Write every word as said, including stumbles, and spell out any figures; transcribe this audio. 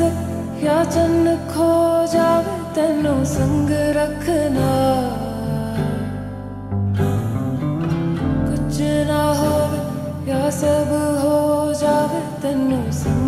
से या चन्न खो जावे तेनू संग रखना, कुछ ना होवे या सब हो जावे तेनू संग